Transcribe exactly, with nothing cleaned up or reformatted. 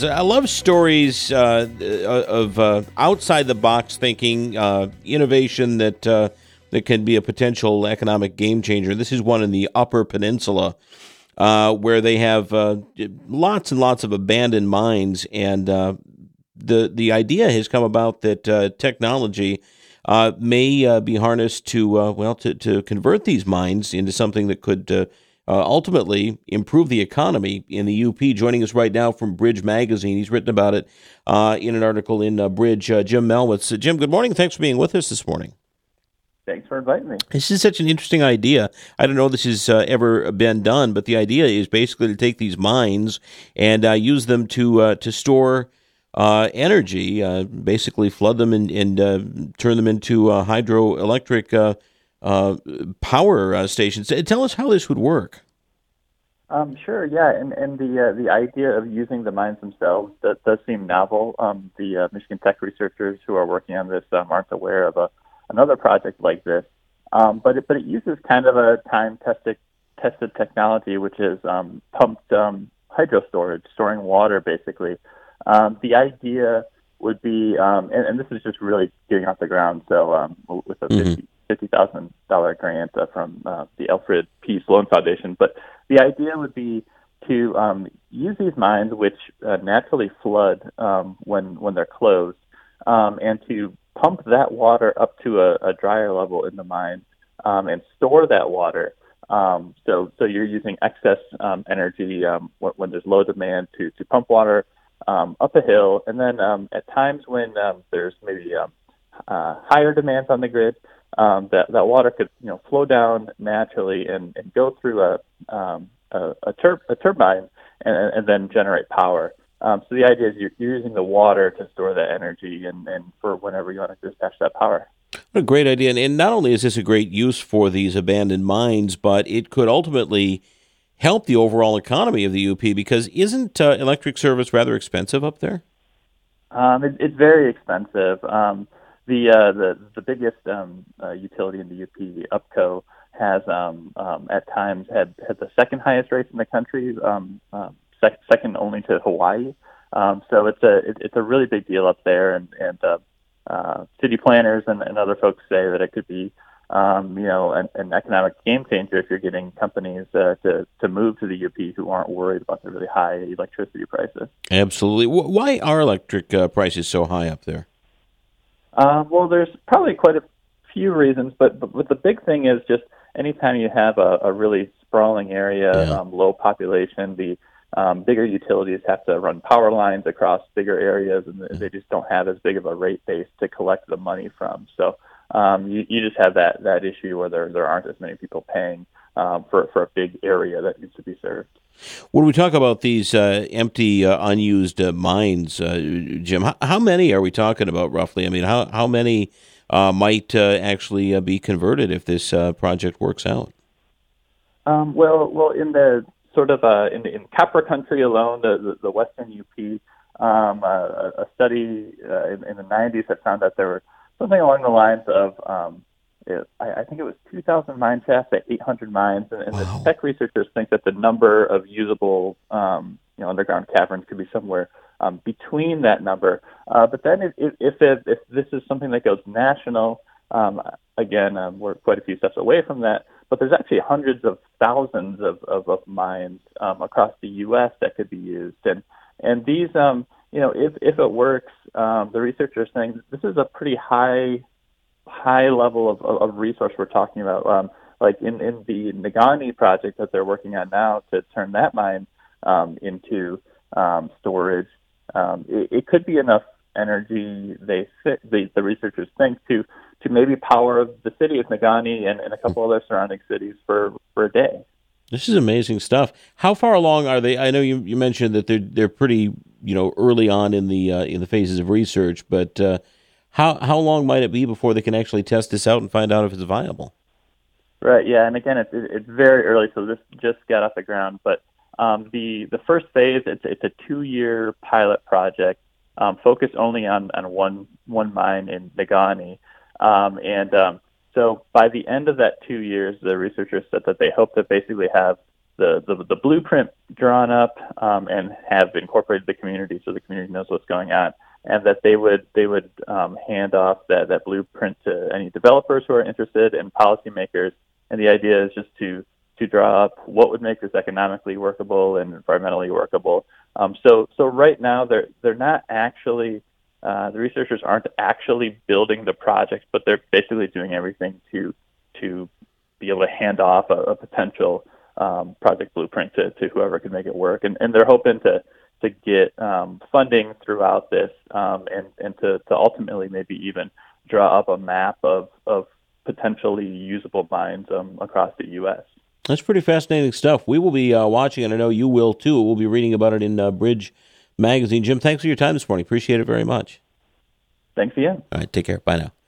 I love stories uh, of uh, outside-the-box thinking, uh, innovation that uh, that can be a potential economic game changer. This is one in the Upper Peninsula uh, where they have uh, lots and lots of abandoned mines, and uh, the the idea has come about that uh, technology uh, may uh, be harnessed to uh, well to, to convert these mines into something that could uh, uh, ultimately improve the economy in the U P. Joining us right now from Bridge Magazine, he's written about it uh, in an article in uh, Bridge. Uh, Jim Malwitz. Uh, Jim, good morning. Thanks for being with us this morning. Thanks for inviting me. This is such an interesting idea. I don't know if this has uh, ever been done, but the idea is basically to take these mines and uh, use them to uh, to store uh, energy, uh, basically flood them and, and uh, turn them into uh, hydroelectric uh, uh, power uh, stations. Tell us how this would work. Um, sure, yeah, and, and the uh, the idea of using the mines themselves that does seem novel. Um, the uh, Michigan Tech researchers who are working on this um, aren't aware of a another project like this, um, but it, but it uses kind of a time-tested tested technology, which is um, pumped um, hydro storage, storing water, basically. Um, the idea would be, um, and, and this is just really getting off the ground, so um, with a Mm-hmm. fifty thousand dollars grant uh, from uh, the Alfred P. Sloan Foundation, but the idea would be to um, use these mines, which uh, naturally flood um, when when they're closed, um, and to pump that water up to a, a drier level in the mine um, and store that water. Um, so, so you're using excess um, energy um, when, when there's low demand to, to pump water um, up a hill, and then um, at times when um, there's maybe um, uh, higher demands on the grid, um, that that water could you know flow down naturally and, and go through a um, a, a, tur- a turbine and, and then generate power. Um, so the idea is you're, you're using the water to store that energy and, and for whenever you want to dispatch that power. What a great idea. And, and not only is this a great use for these abandoned mines, but it could ultimately help the overall economy of the U P, because isn't uh, electric service rather expensive up there? Um, it, it's very expensive. Um, the, uh, the the biggest um, uh, utility in the U P, UPCO, has um, um, at times had, had the second highest rates in the country, um, um, sec- second only to Hawaii. Um, so it's a it, it's a really big deal up there, and and uh, uh, city planners and, and other folks say that it could be um, you know an, an economic game changer if you're getting companies uh, to to move to the U P who aren't worried about the really high electricity prices. Absolutely. Why are electric uh, prices so high up there? Uh, well, there's probably quite a few reasons, but, but but the big thing is just anytime you have a, a really sprawling area, Yeah. um, low population, the um, bigger utilities have to run power lines across bigger areas, and they just don't have as big of a rate base to collect the money from. So um, you, you just have that, that issue where there, there aren't as many people paying um, for, for a big area that needs to be served. When we talk about these uh, empty, uh, unused uh, mines, uh, Jim, how, how many are we talking about roughly? I mean, how, how many uh, might uh, actually uh, be converted if this uh, project works out? Um, well, well, in the sort of uh, in, in Capra country alone, the, the, the Western U P, um, uh, a study uh, in, in the nineties had found that there were something along the lines of, um, it, I, I think it was two thousand mine shafts at eight hundred mines, and, and Wow. the tech researchers think that the number of usable, um, you know, underground caverns could be somewhere um, between that number. Uh, but then, if if, if, it, if this is something that goes national, um, again, um, we're quite a few steps away from that. But there's actually hundreds of thousands of, of, of mines um, across the U S that could be used. And and these, um, you know, if, if it works, um, the researchers are saying this is a pretty high high level of, of, of resource we're talking about. Um, like in, in the Negaunee project that they're working on now to turn that mine um, into um, storage, um, it, it could be enough energy, they the, the researchers think, to to maybe power the city of Negaunee and, and a couple other surrounding cities for, for a day. This is amazing stuff. How far along are they? I know you, you mentioned that they're they're pretty you know early on in the uh, in the phases of research, but uh, how how long might it be before they can actually test this out and find out if it's viable? Right. Yeah. And again, it's it's very early, so this just got off the ground. But um, the the first phase, it's it's a two year pilot project, um, focused only on, on one one mine in Negaunee, um, and um, so by the end of that two years, the researchers said that they hope to basically have the, the, the blueprint drawn up um, and have incorporated the community so the community knows what's going on, and that they would they would um, hand off that, that blueprint to any developers who are interested and policymakers. And the idea is just to to draw up what would make this economically workable and environmentally workable. Um, so so right now they're they're not actually uh, the researchers aren't actually building the project, but they're basically doing everything to to be able to hand off a, a potential um, project blueprint to, to whoever can make it work. And, and they're hoping to to get um, funding throughout this um, and, and to, to ultimately maybe even draw up a map of, of potentially usable mines um, across the U S. That's pretty fascinating stuff. We will be uh, watching, and I know you will too. We'll be reading about it in uh, Bridge Magazine. Jim, thanks for your time this morning. Appreciate it very much. Thanks again. All right, take care. Bye now.